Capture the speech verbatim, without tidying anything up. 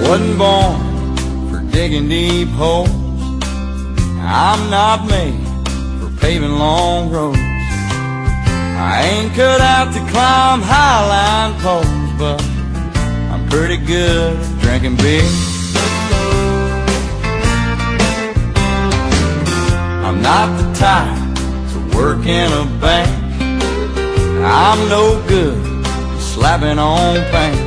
Wasn't born for digging deep holes. I'm not made for paving long roads. I ain't cut out to climb highline poles, but I'm pretty good at drinking beer. I'm not the type to work in a bank. I'm no good at slapping on paint.